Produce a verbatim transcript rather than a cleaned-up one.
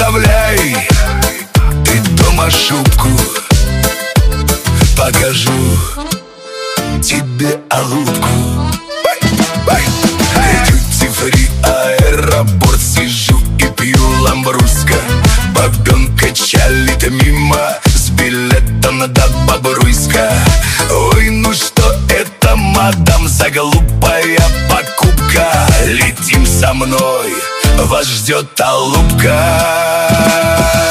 оставляй ты дома шубку, покажу тебе алубку. Дьюти-фри, аэропорт, сижу и пью ламбруско. Бабенка чалит мимо с билетом до Бобруйска. Ой, ну что это, мадам, за глупая покупка? Летим со мной, вас ждет алубка.